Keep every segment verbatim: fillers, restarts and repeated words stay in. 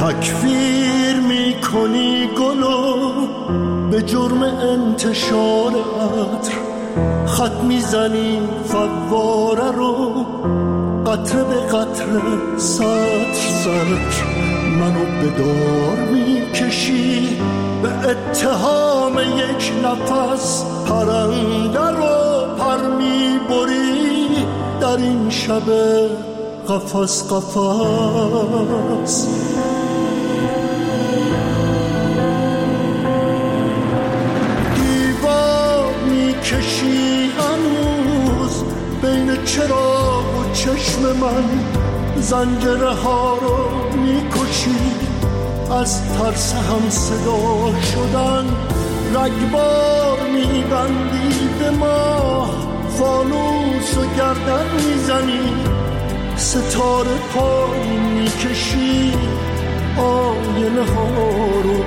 تکفیر میکنی گلو به جرم انتشار عطر، خط میزنی فواره رو قطره به قطره سطر سطر، منو به دار میکشی به اتهام یک نفس، پرنده رو پر میبری در این شب قفس قفس. دیوار میکشی هنوز بین چراغ و چشم من، زنجره ها رو میکشی از ترس هم صدا شدن، رگبار میبندی به ما فانوس و گردن میزنی، ستاره پایین میکشی آینه ها رو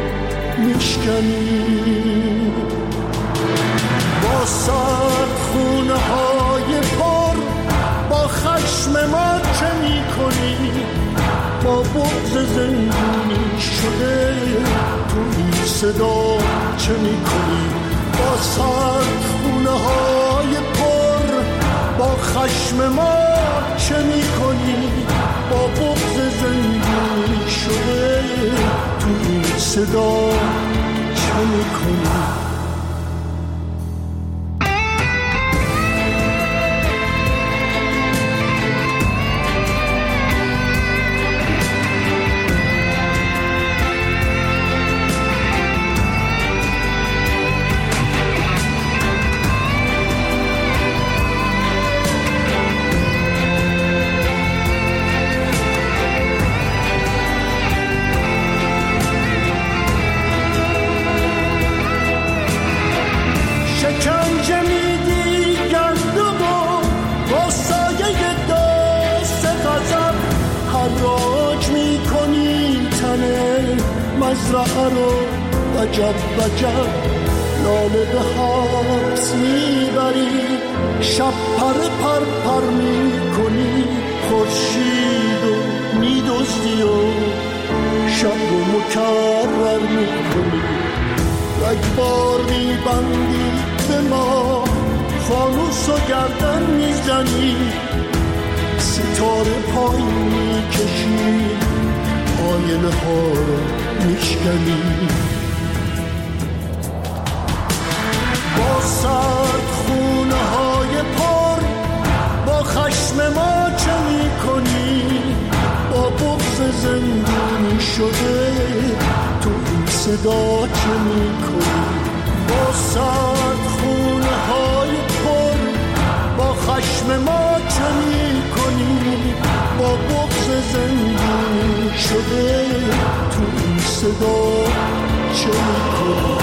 میشکنی، با سرخونه های پر با خشم ما چه میکنی، با بغض زندونی شده تو این صدا چه میکنی، با سرخونه های پر با خشم ما چه میکنی، با بغض زندونی شده تو این صدا چه میکنی. مزرعه رو وجب وجب لاله به حبس میبری، شب پر پر پر میکنی خورشید و میدزدی و شب رو مکرر میکنی، رگبار میبندی به ما فانوس و گردن میزنی، ستاره پایین میکشی آینه ها رو میشکنی، با سرد خونه های پر با خشم ما چه میکنی، با بغض زندونی شده تو این صدا چه میکنی، با سرد خونه های پر با خشم ما چه میکنی، با بغض زندونی شده تو این صدا چه میکنی.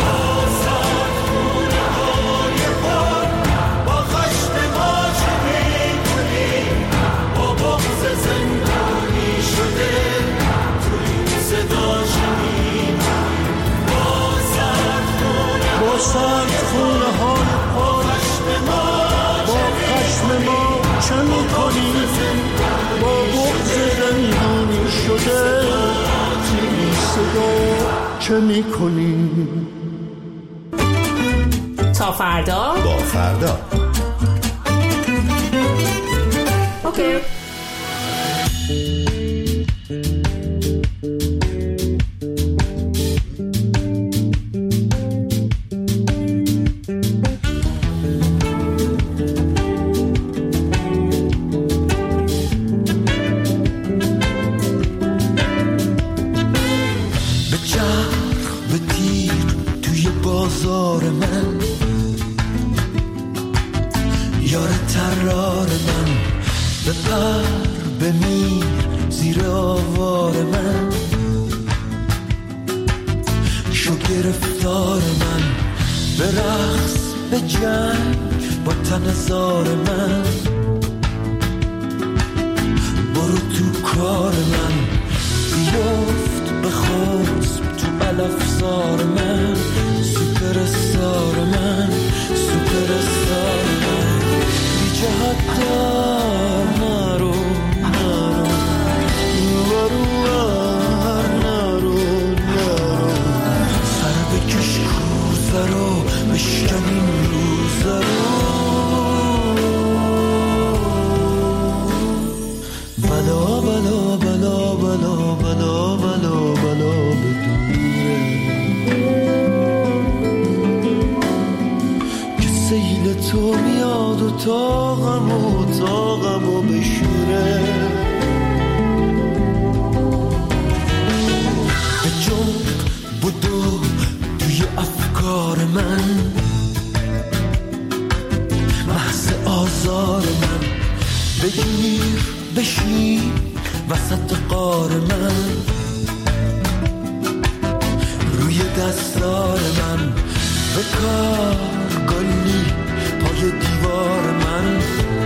با سرد خونه های پر با خشم ما چه میکنی، با بغض زندونی شده تو این صدا چه میکنی. تا فردا با فردا اوکی. نرو نرو نرو بلا بلا بلا بلا بلا بلا بلا بدوره که سیل تو میاد و تاقم و تاقم و بشوره به جنب بدو توی افکار من محض آزار من بگیر بشین وسط قار من روی دستار من بکار گلی پای دیوار من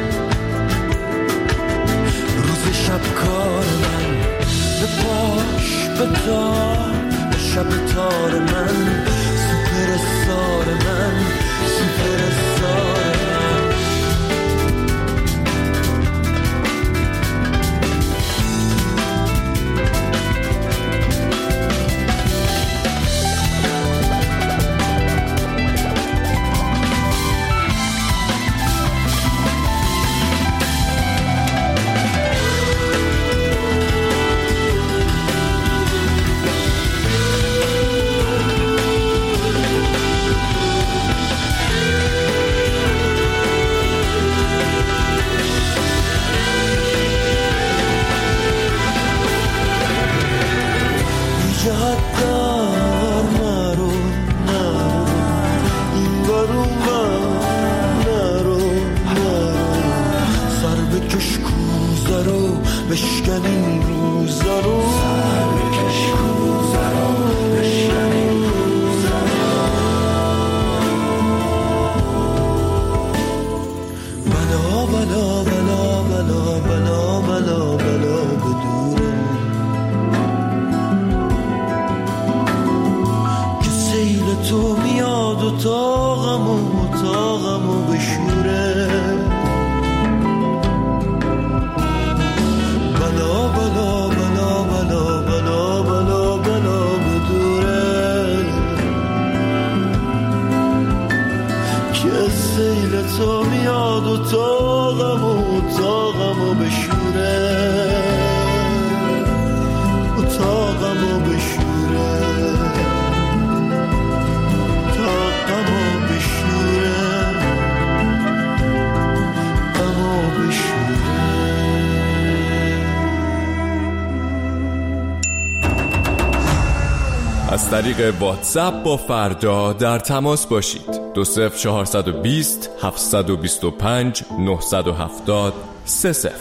روز شب کار من به پاش به تار به شب تار من سوپر سار من سوپر سار من بشکنین روزا رو سر بکش روزا رو بشکنین روزا بلا بلا بلا بلا بلا بلا بلا بدوره که سیل تو میاد و تاقم و تاقم و بشوره بلا بلا بلا بلا بلا بلا بلا بدوره که سیل تو میاد و تاقم و تاقم و بشوره و تاقم و بشوره تاقم و بشوره غم و بشوره. از طریق واتساپ با فردا در تماس باشید. دو صفر چهارصد و بیست هفتصد و بیست و پنج نهصد و هفتاد سه صفر.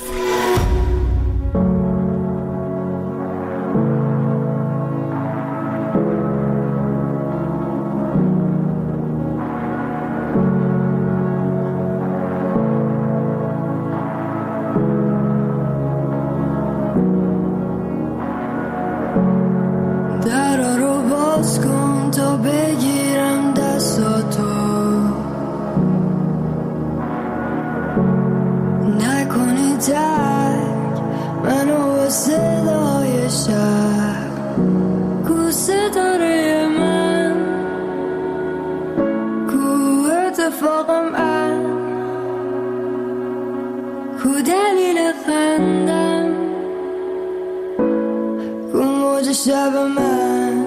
شب من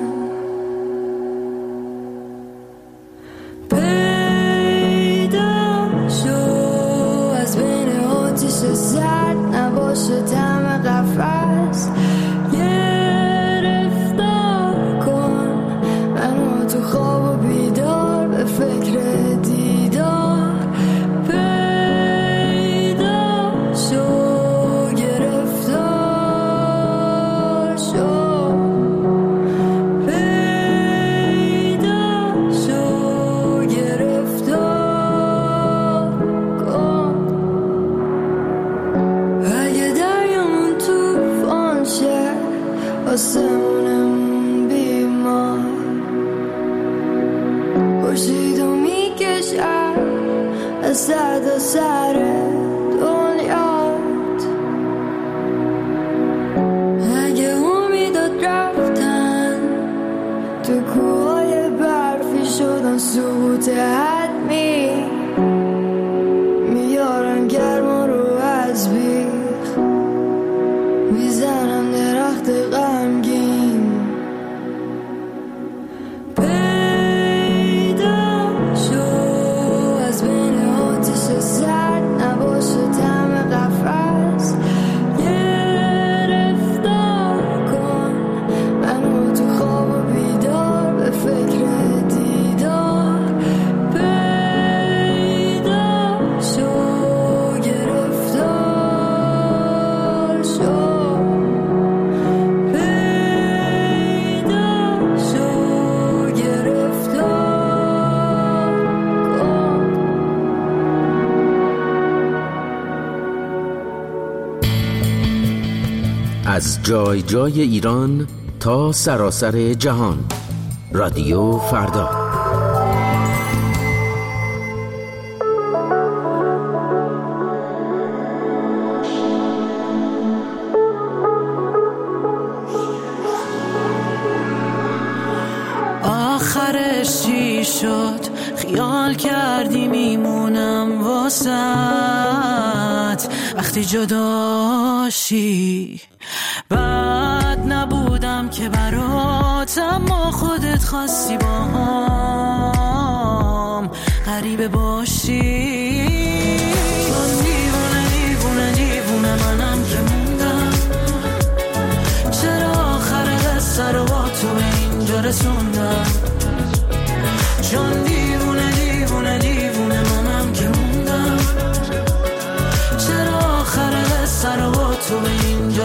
پیدا شو از بین آتیش زد نباشه طعم قفس گرفتار کن منو تو خواب و بیدار به فکر دیدار پیدا شو آسمونم بیمار خورشید و میکشم از سر سر دنیات اگه امیدات رفتن تو کوهای برفی شدن سقوط حتمی میارن گرما رو از بیخ میزنم درخت غمگین پیدا شو از بین آتش سرد نباشه طعم قفس گرفتار کن منو تو خواب و بیدار به فکر دیدار پیدا شو گرفتار شو از جای جای ایران تا سراسر جهان. رادیو فردا. آخرش چی شد؟ خیال کردی میمونم واسط وقتی جداشی. بد نبودم که برات، اما خودت خواستی با هم غریبه باشی. چون دیوونه دیوونه دیوونه منم که موندم، چرا آخر قصه رو با تو به اینجا رسوندم. چون دیوونه دیوونه دیوونه منم که موندم، چرا آخر قصه رو با تو به اینجا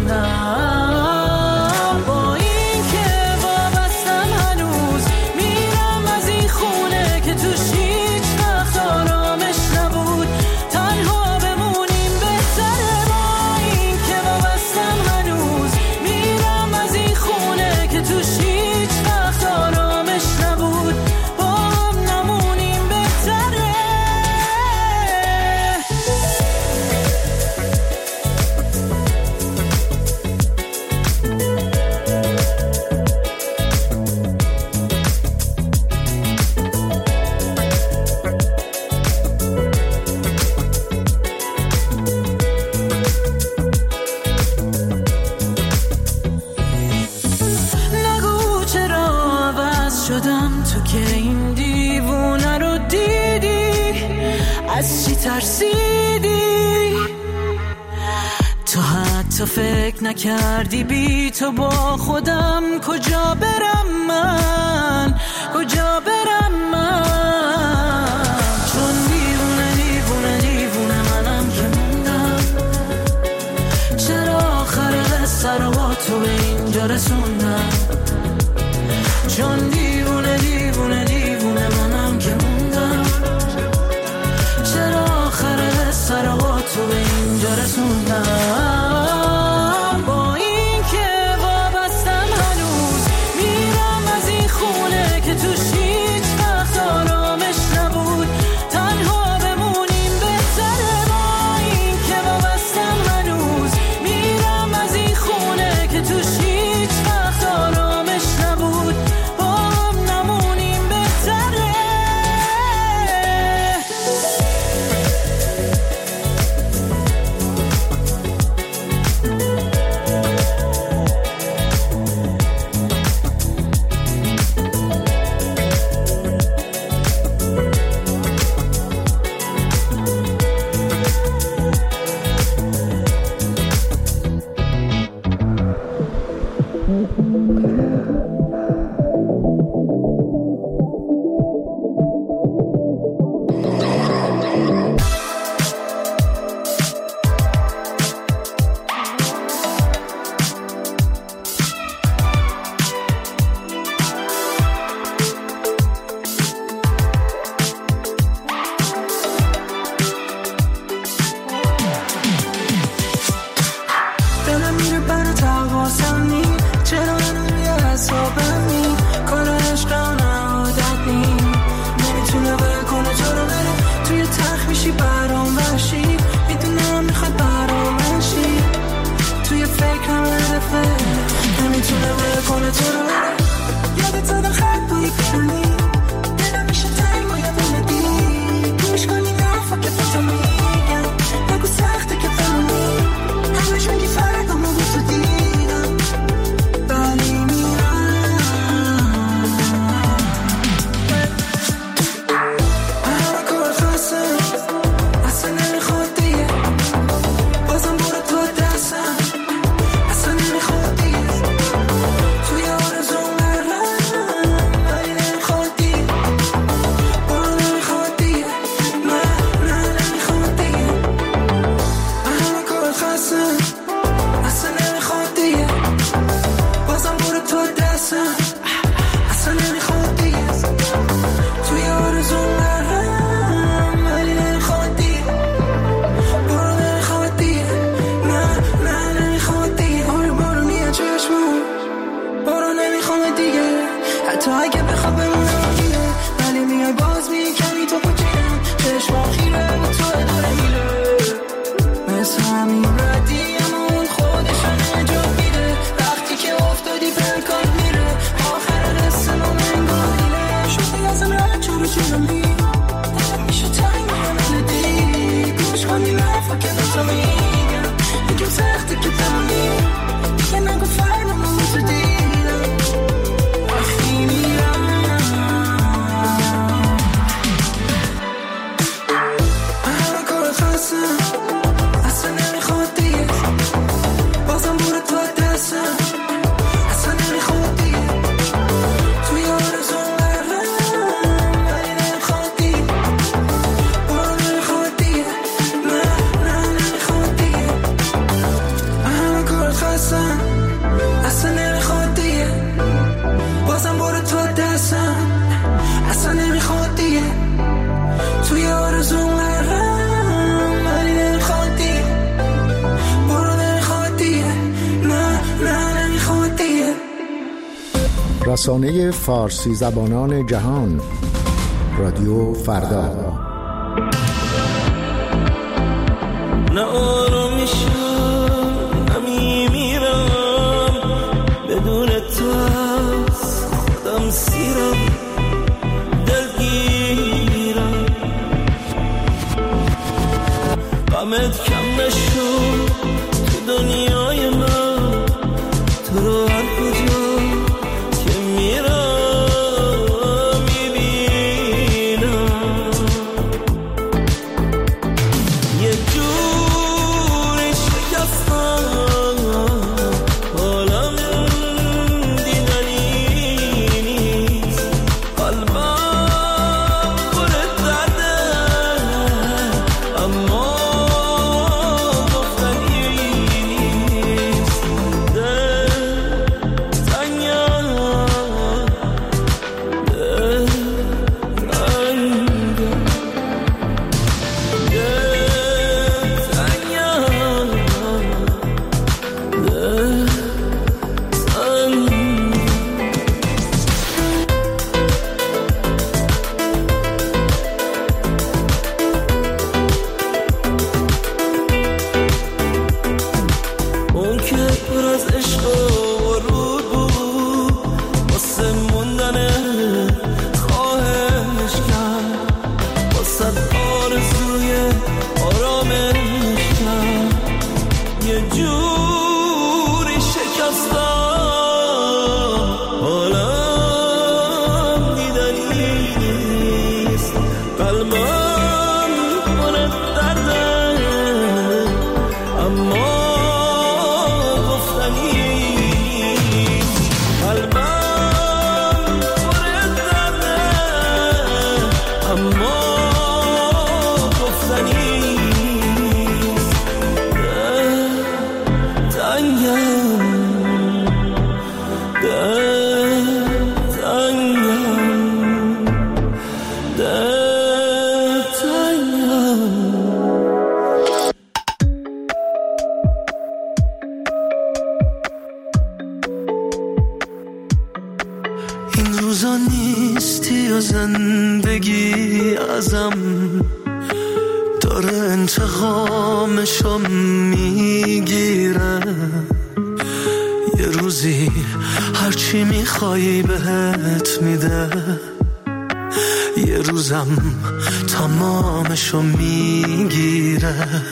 رسوندم. با این که وابستم هنوز میرم از این خونه که توش هیچ وقت آرامش نبود، تنها بمونیم بهتره. با این که وابستم هنوز میرم از این خونه که توش هیچ وقت آرامش نبود، با هم نمونیم بهتره. نگو چرا عوض شدم، تو که این دیوونه رو دیدی، از چی ترسیدی؟ تو حتی فکر نکردی بی تو با خودم کجا برم من، کجا برم من. چون دیوونه دیوونه دیوونه منم که موندم، چرا آخر قصه رو با تو به اینجا رسوندم. چون دیوونه دیوونه دیوونه منم که موندم، چرا آخر قصه رو با تو به اینجا رسوندم. با این که وابستم هنوز میرم از این خونه که توش هیچ وقت آرامش نبود، تنها بمونیم بهتره. با این که وابستم هنوز میرم از این خونه که توش هیچ وقت آرامش نبود، با هم نمونیم بهتره. رسانه فارسی زبانان جهان، رادیو فردا. نه آرامیشم نمی میرم بدون تو از خودم سیرم دلگیرم غمت کم نشو تو دنیای من تو رو هر کجا که میرم میبینم یه جوری شکستم حالم دیدنی نیست قلبم پر درده اما این روزا نیستی و زندگی ازم داره انتقامشو میگیره یه روزی هرچی میخوایی بهت میده یه روزم تمامشو میگیره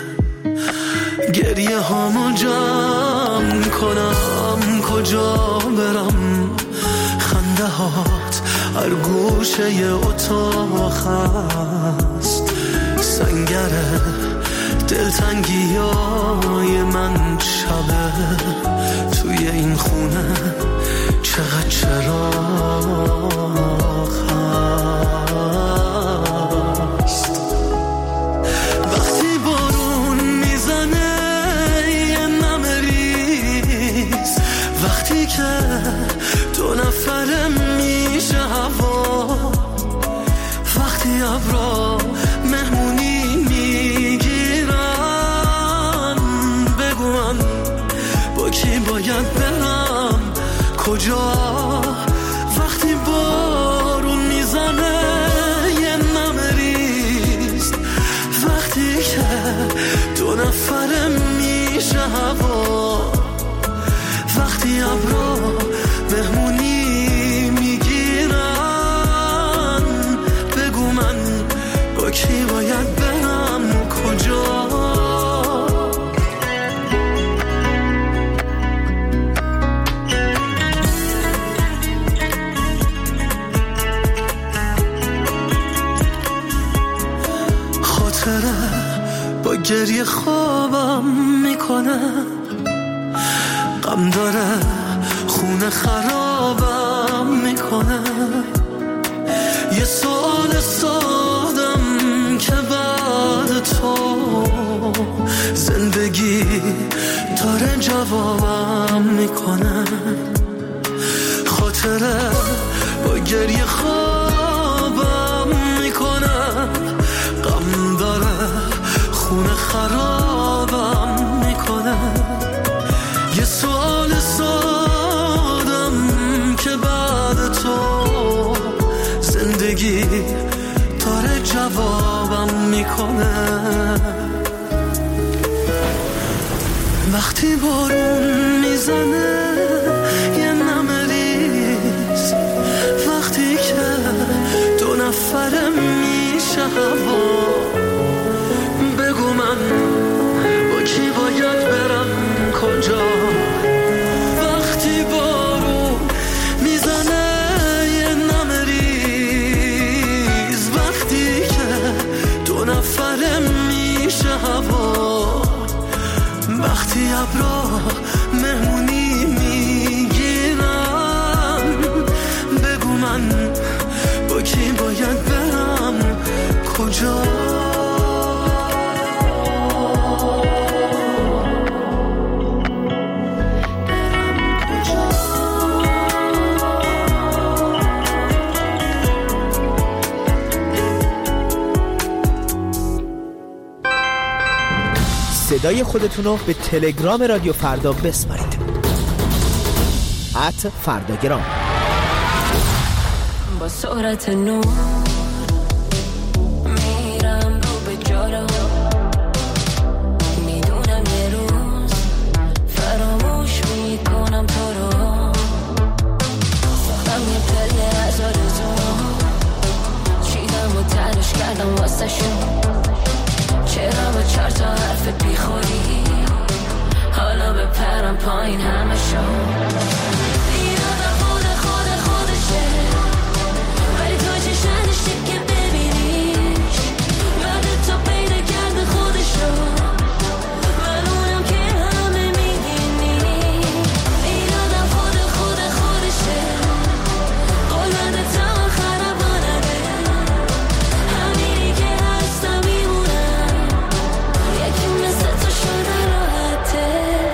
گریه هامو جمع کنم کجا برم خنده هات هر گوشه ی اتاق هست سنگره دلتنگی های من شبه توی این خونه چقدر چراغ هست وقتی بارون میزنه یه نمریز وقتی که دو نفره میشه هوا وقتی ابرا مهمونی میگیرن بگو من با کی باید برم کجا وقتی بارون میزنه یه نمریز وقتی که دو نفره میشه هوا وقتی ابرا مهمونی میگیرن بگو من با کی باید برم کجا خاطره با گریه خوابم میکنه غم داره خونه خرابم میکنه یه سوال سادم که بعد تو زندگی داره جوابم میکنه خاطره با گریه خوابم میکنه غم داره خونه خرابم میکنه یه سوال سادم که بعد زندگی داره جوابم میکنه. وقتی بارون میزنه یه نمه ریز، وقتی که دو نفره میشه هوا، بگو من با کی باید برم کجا. وقتی بارون میزنه یه نمه ریز، وقتی که دو نفره میشه هوا، وقتی ابرا مهمونی میگیرم، بگو من با کی باید برم کجا. صدای خودتون رو به تلگرام رادیو فردا بسپارید. ات فرداگرام. با سرعت نور میرم رو به جارا، میدونم یه روز فراموش میکنم تو رو. ساختم یه پله از آرزو، چیدم و تنش کردم واسه شون. چرا با چهار تا حرفت بیخوری حالا بپرم پایین همه شو. این آدم خود خود خودشه، ولی تو چشنشه که ببینیش، بعد تو پیدا کرده خودشو، من اونم که همه میدینی. این آدم خود خود خودشه، قول بده تا آخرم بانده، همینی که هستم میمونم، یکی مثل تو شده راحته.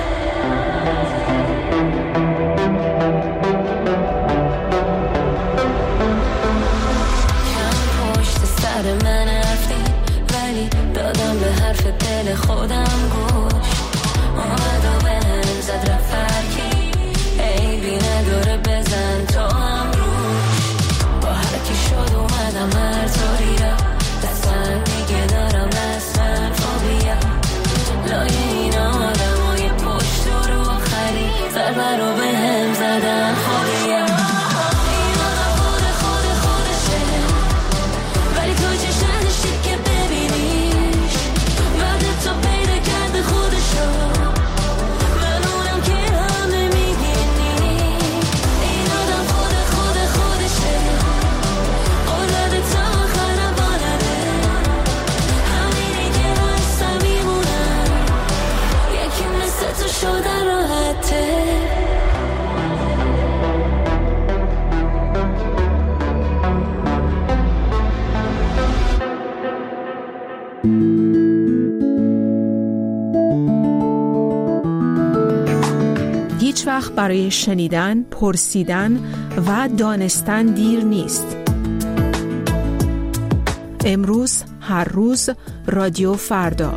کم پشت سر من رفتی، ولی دادم به حرف دل خودم گوش. اومد و به هم زد رفت فرکی، عیبی نداره بزن تو هم روش. با هر کی شد اومدم هر طوری را، دستم دیگه دارم رسمن فوبیا. لای این آدمای پشت رو آخری ضربه رو به هم زدن خودیا. این آدم خود خود خودشه، ولی تو چشنشه که ببینیش، بعد تو پیدا کرده خودشو، من اونم که همه میدینی. این آدم خود خود خودشه، قول بده تا آخرم بانده، همینی که هستم میمونم، یکی مثل تو شده راحته. هیچ وقت برای شنیدن، پرسیدن و دانستن دیر نیست. امروز، هر روز، رادیو فردا.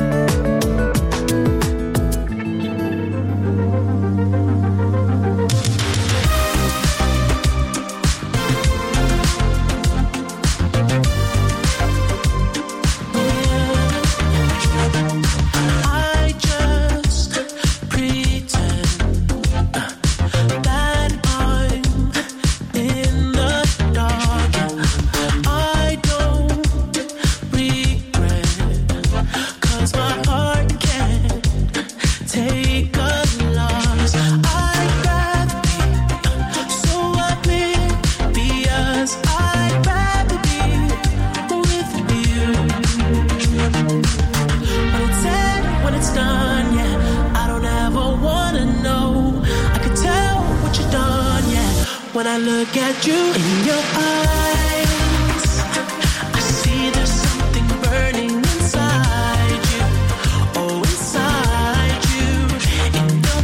When I look at you in your eyes, I see there's something burning inside you. Oh, inside you, in your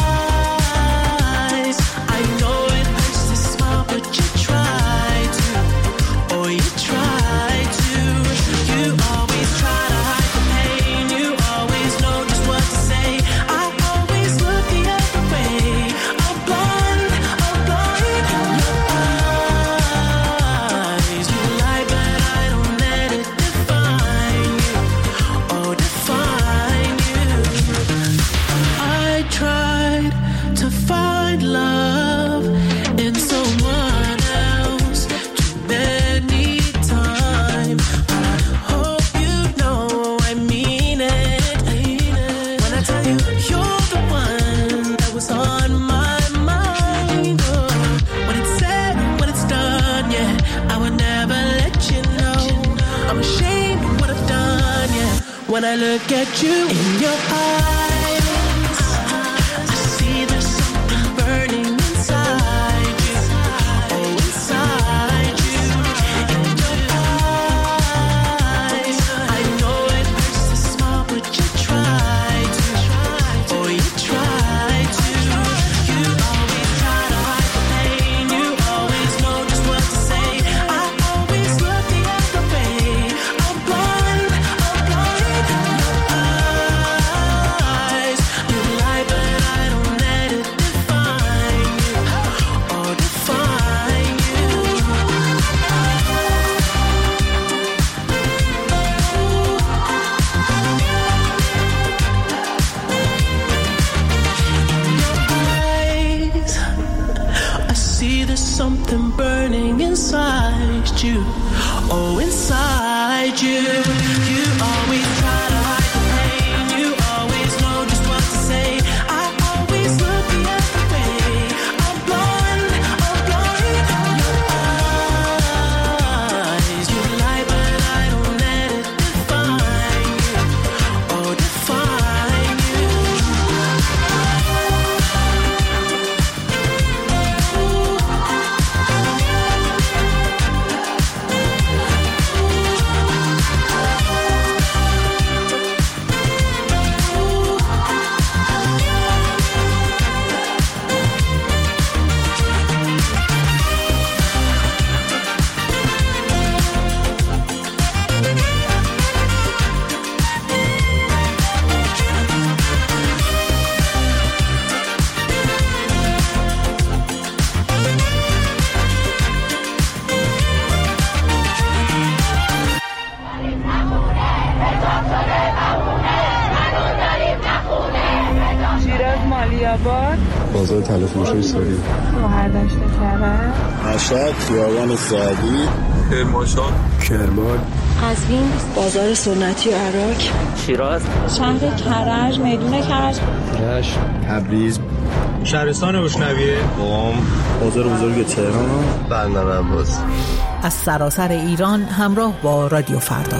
eyes. I know it hurts to smile, but you try to. Oh, you try to. You always try to hide the pain. You always know just what to say. I always look the other way. I'm blind, I'm blind in your eyes. look at you in your eyes, I see there's something burning inside you. Oh, inside you, in your eyes. I know it hurts to smile, but you try to. Oh, you try to. You always try to hide the pain. You always know just what to say. I always look the other way. I'm blind, I'm blind. Your eyes, you lie, but I don't let it define you or define you. Eyes, I see there's something burning inside you. Oh, inside you. You always try to hide the pain. You always know just what to say. I always look the other way. I'm blind, I'm blind. Your eyes, you lie, but I don't let it define you or define you. بازار تلفروشی سوری شهرداشت کرد مشهد خیابان سعدی کرمانشاه کرمان قزوین بازار سنتی و عراق شیراز شهر کرج میدون کرج رشت تبریز شهرستان بشنویه قم بازار بزرگ تهران بندر عباس. از سراسر ایران همراه با رادیو فردا.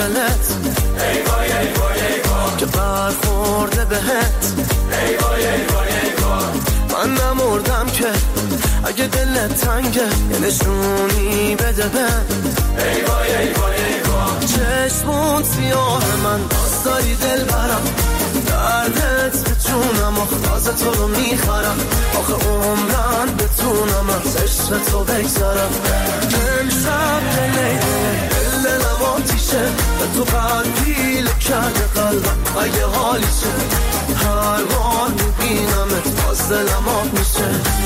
دلت ای وای ای وای ای وای که برخورده بهت ای وای ای وای ای وای من نمردم که اگه دلت تنگه یه نشونی بده بهم ای وای ای وای ای وای چشمون سیاه من باز داری دل برم دردت به جونم آخه تو رو میخرم آخه عمرن بتونم از عشق تو بگذارم امشب دلی دل دلم آتیشه به تو قلبیل کرده قلبم اگه حالیشه هر بار میبینمت باز دلم آب میشه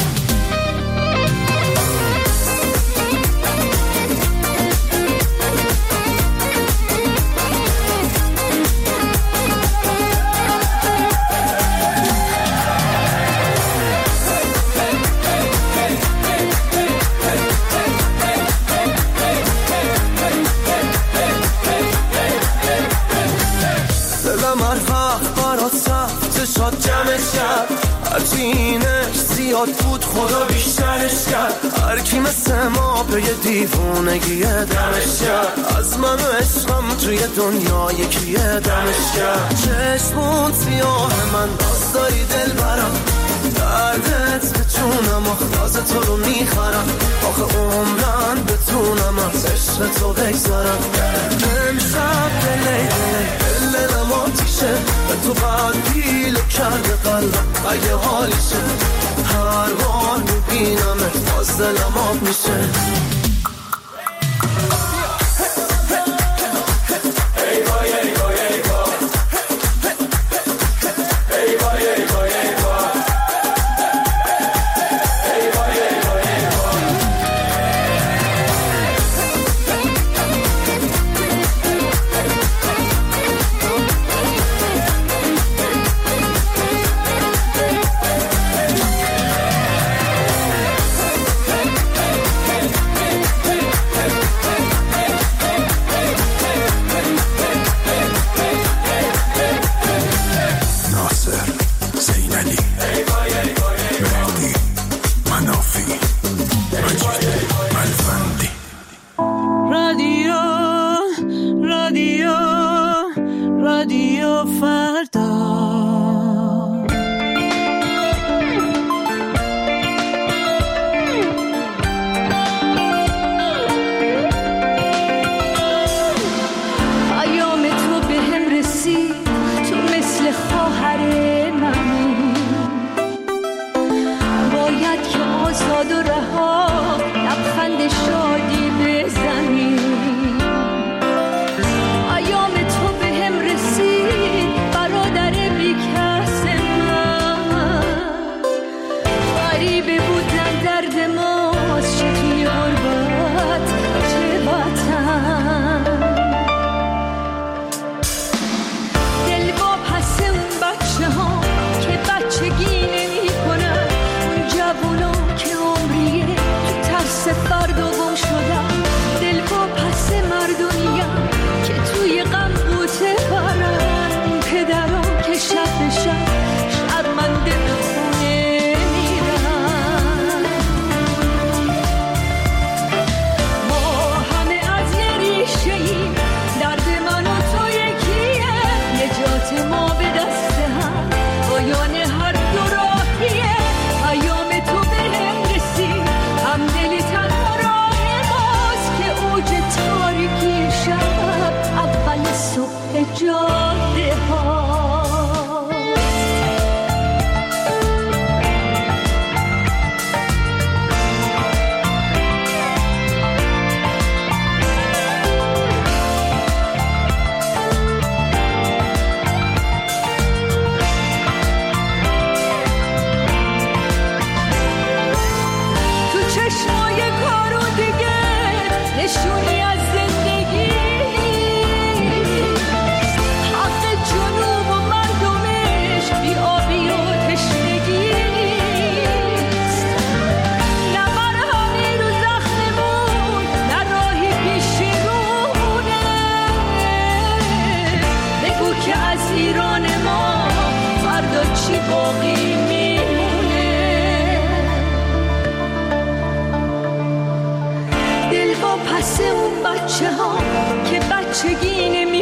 شاد جمعش کرد هرچینش زیاد بود خدا بیشترش کرد هر کی مثل ما به یه دیوونگی دمش کرد از من و عشقم توی دنیا یکی دمش کرد چشمون سیاه من باز داری دل برم دردت به جونم آخه تو رو میخرم آخه عمرن بتونم از عشق تو بگذارم امشب دلی دل دلم آتیشه به تو قلبیل کرده قلبم اگه حالیشه هر بار میبینمت باز دلم آب میشه ای وای ای وای ای وای ای وای ای وای ای وای ای وای ای وای ای وای پس اون بچه ها که بچگی نمی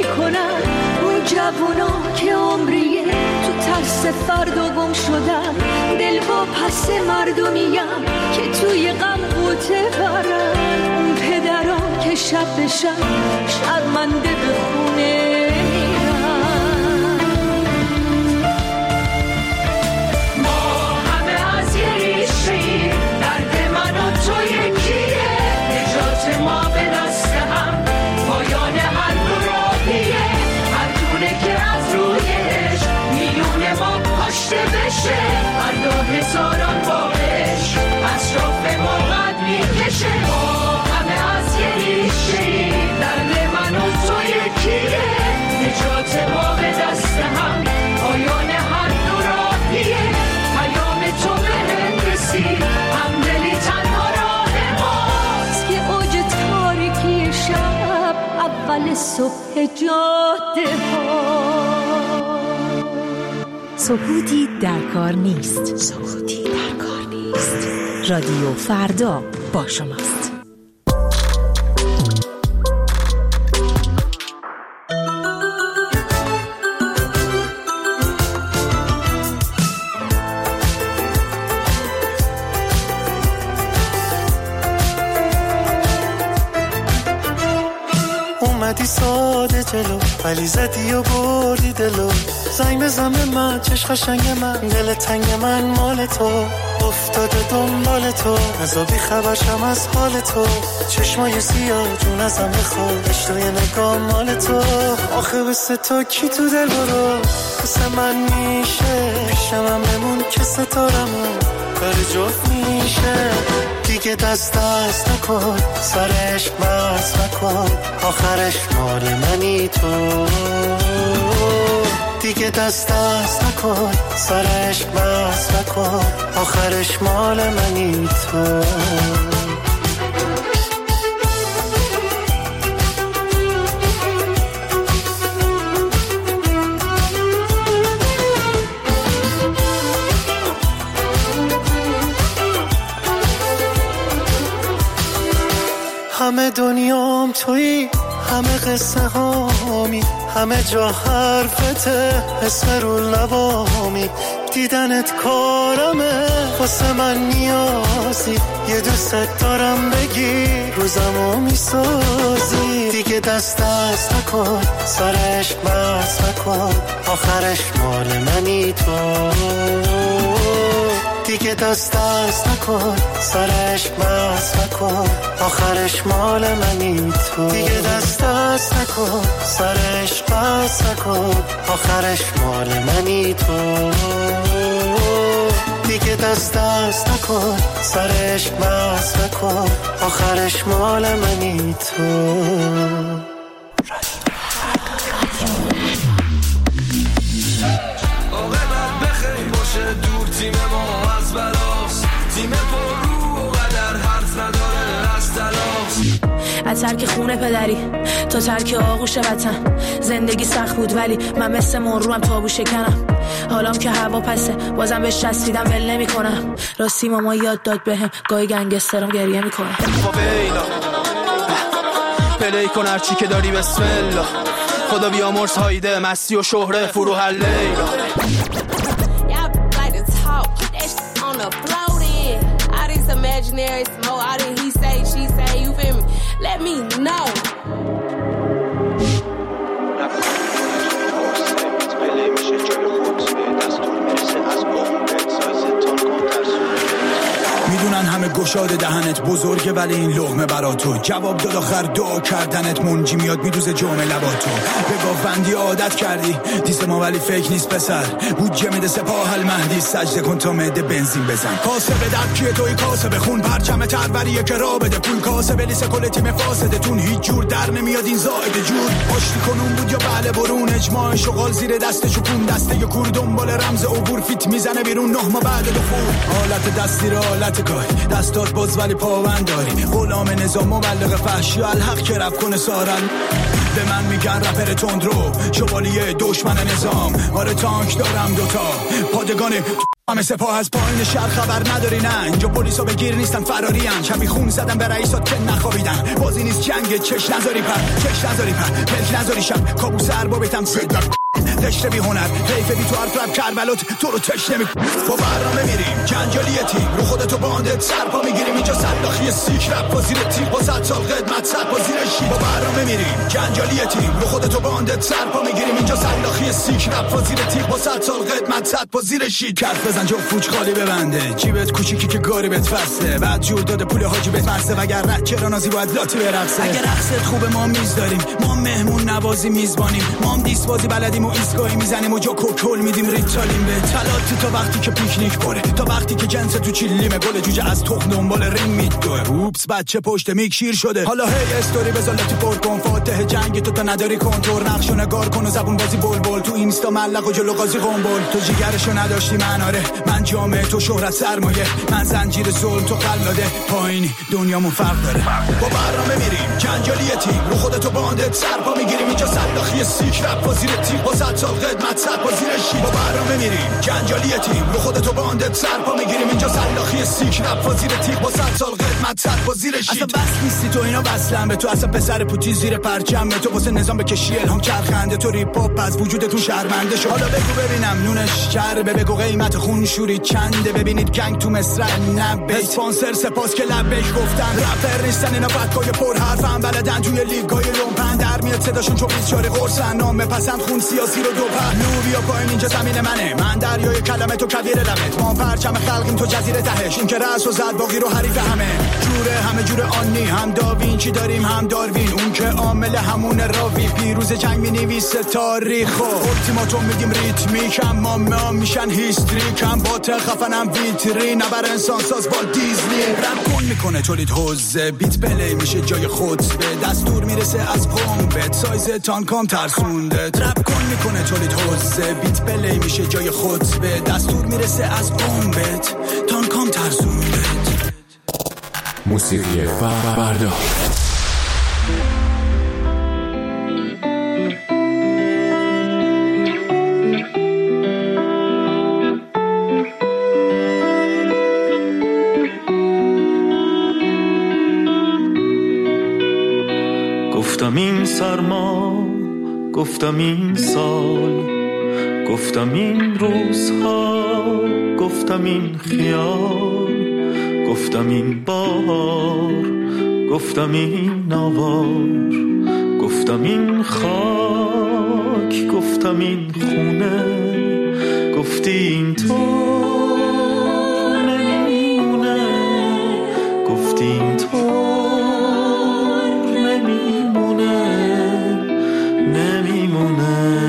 تمام شدم، دل با پس مردمیم که توی غم قوطه برن. اون پدران که شب به شب شرمنده به خونه میرن. ما همه از یه ریشه‌ایم، درد من و تو یکیه، نجات ما به دست هم، پایان هر راهیه. هر دونه که از رویش میونه ما کاشته بشه، هر دو هزاران بارش اطراف ما قد میکشه. ما همه از یه ریشه‌ایم، درد من و تو یکیه، نجات ما به دست هم، پایان هر دو راهیه. پیام تو به هم رسید، همدلی تنها راه ماست که اوج تاریکی شب اول صبح جاده ها. سکوتی در کار نیست. سکوتی در کار نیست. رادیو فردا با شماست. اومدی ساده جلو ولی زدی و بردی دلو. زنگ بزن به من چشم قشنگ من، دل تنگ من مال تو، افتاده دنبال تو، نزا بی خبرشم از حال تو. چشمای سیاه جون ازم بخواد، اشتای نگاه مال تو. آخه بسه تو کی تو دل برو، بسه من میشه، پیشم هم بمون که ستارمون داره جفت میشه. دیگه دست دست نکن، سرش مست نکن، آخرش مال منی تو. دیگه دست دست نکن، سرش مست نکن، آخرش مال منی تو. همه دنیام تویی، همه قصه هامی، همه جا حرفته، اسم رو لبامی. دیدنت کارمه، واسه من نیازی، یه دوست دارم بگی، روزمو میسازی. دیگه دست دست نکن، سرش مست نکن، آخرش مال منی تو. دیگه دست دست نکن، سرش مست نکن، آخرش مال منی تو. دیگه دست دست نکن، سرش مست نکن، آخرش مال منی تو. دیگه دست دست نکن، سرش مست نکن، آخرش مال منی تو. تیم ما از بلاست، تیم پر رو و قدر حرف نداره از تلاست. از ترک خونه پدری تا ترک آغوش وطن، زندگی سخت بود ولی من مثل مرو هم تابو شکنم. حالام که هوا پسه بازم بهش چسبیدم ول نمی کنم. راستی ماما یاد داد بهم گاهی گنگسترم گریه می کنم. فاویلا پلی کن هرچی که داری بسم الله، خدا بیامرز هایده مستی و شهره فرو هر لیلا. Imaginary smoke, I didn't he say, she say, you feel me? Let me know. میدونن همه گشاد دهنت بزرگه ولی این لقمه برا تو. جواب داد آخر دعا کردنت منجی میاد میدوزه جامعه لبا تو. به گاوبندی عادت کردی دیس ما ولی فکر نیست پسر. بودجه میده سپاه المهدی، سجده کن تا معده بنزین بزن. کاسب درد کیه توی کاسب خون، پرچم تروریه که را بده پول. کاسب لیس کل تیم فاسدتون هیچ جور در نمیاد این زائد جور. پشتی کنون بود یا بله برون، اجماع شغال زیر دستشو کون. دسته ی کور دنبال رمز عبور، فیت میزنه بیرون نه ما بعد دخول. حالت دستی را حالت گاهی دستات باز ولی پاوند داری. غلام نظام مبلغ فحشی الحق که رفت کنه سارن. به من میگن رپر تندرو، شوالیه دشمن نظام. آره تانک دارم دوتا پادگان همه سپاه از پایین شهر خبر نداری. نه اینجا پلیسا بگیر نیستن فراری ان. شبی خون زدن به رئیسات که نخوابیدن. بازی نیست جنگ چش نذاری پر چش نذاری پر پلک نذاری شب کابوس اربابتم صدا قشر بی هنر حیف بی تو حرف رب کربلات تو رو تشنه میکنه. با برنامه میریم جنجالی تیم رو خودتو باندت سرپا میگیریم اینجا سلاخی سیک رپ با زیر تیم با صد سال قدمت صد با زیر شی. با برنامه میریم جنجالی تیم رو خودتو باندت سرپا میگیریم اینجا سلاخی سیک رپ با زیر تیم با صد سال قدمت صد با زیر شی. کف بزن جو فوج خالی ببنده جیبت کوچیکی که گاری بهت فسته بعد جور داده پول حاجی بهت مسته وگر رد چرا نازی باید لاتی برقصه. اگه رقصت خوبه ما میز داریم ما مهمون نوازی میزبانیم ما هم دیس بازی بلدیم و ایستگاهی میزنیم و جو کوکل میدیم ریتالیم به تلاتی تا وقتی که پیکنیک پره تا وقتی که جنس تو چیلیمه گل جوجه از تخم دنبال رینگ میدوه. اوپس بچه پشت میک شیر شده حالا هی استوری بزالتی پر کن فاتح جنگ تو تا نداری کنتور نقشو نگار کن و زبون بازی بول بول تو اینستا ملق و جلو قاضی قنبل. تو جیگرشو نداشتی من آره من جامعه تو شهرت سرمایه من زنجیر ظلم تو قلاده پایینی دنیامون فرق داره. با برنامه میریم جنجالی تیم رو خودتو باندت سرپا میگیریم اینجا سلاخی سیک رپ با زیر تیم با صد سال قدمت صد با زیر شی. با برنامه میریم جنجالی تیم رو خودتو باندت سرپا میگیریم اینجا سلاخی سیک رپ با زیر تیم با صد سال قدمت صد با زیر شی. اصلا بس نیستی تو اینا بسلم به تو اصلا پسر پوتی زیر پرچم به تو واسه نظام بکشی الهام چرخنده تو ریپ هاپ از وجودتون شرمنده شو. حالا بگو ببینم نونش چربه بگو قیمت خون شوری چنده ببینید گنگ تو مصر نبه اسپانسر سپاس که لبش گفتن رپر نیستن اینا فکای پر حرفم بلدن توی لیگای لومپن در میاد صداشون چون بیچاره قرصن نام پسند خون سیاسی رو دو پهلو بیا پایین اینجا زمین منه من دریای کلمه تو کویر لبت ما پرچم خلقیم تو جزیره تهش این که رأس و زد باقی رو حریف همه جوره همه جوره آنی هم داوینچی داریم هم داروین اون که عامل همون راوی پیروز جنگ می‌نویسه تاریخو التیماتوم میگیم ریتمیک اما ما میشن هیستریک هم بات خفنم ویتری نبر انسان ساز با دیزنی رپ کن میکنه تولید حوزه بیت پلی میشه جای خود به دستور میرسه از قومت سایز تانکام ترسونده رپ کن میکنه تولید حوزه بیت پلی میشه جای خود به دستور میرسه از قومت تانکام ترسونده. موسیقی فردا گفتم این سرما گفتم این سال گفتم این روزها گفتم این خیال گفتم این بار گفتم این نوار گفتم این خاک گفتم این خونه گفتی این تو نمیمونه گفتی این تو نمیمونه نمیمونه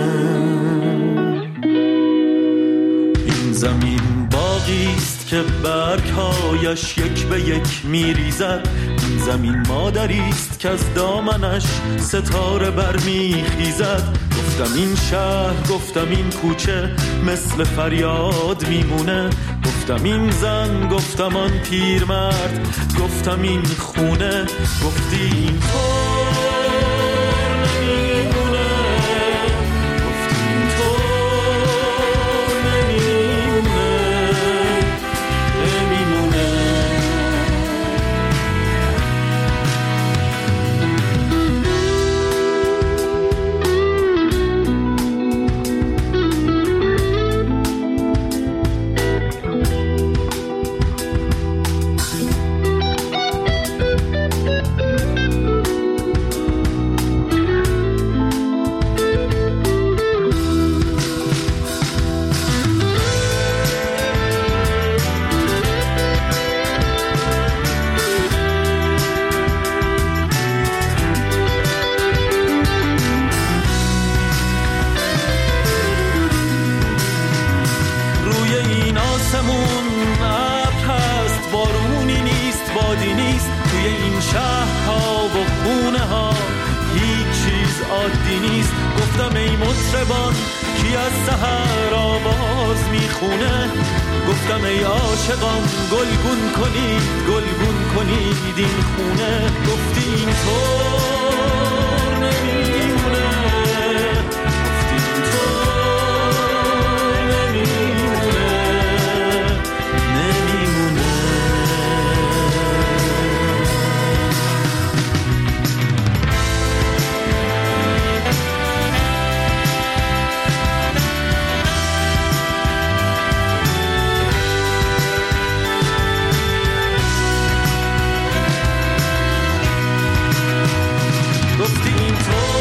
این زمین باغیست که برگهایش یک به یک میریزد این زمین مادریست که از دامنش ستاره برمیخیزد گفتم این شهر گفتم این کوچه مثل فریاد میمونه گفتم این زن گفتم آن پیرمرد گفتم این خونه گفتی این تو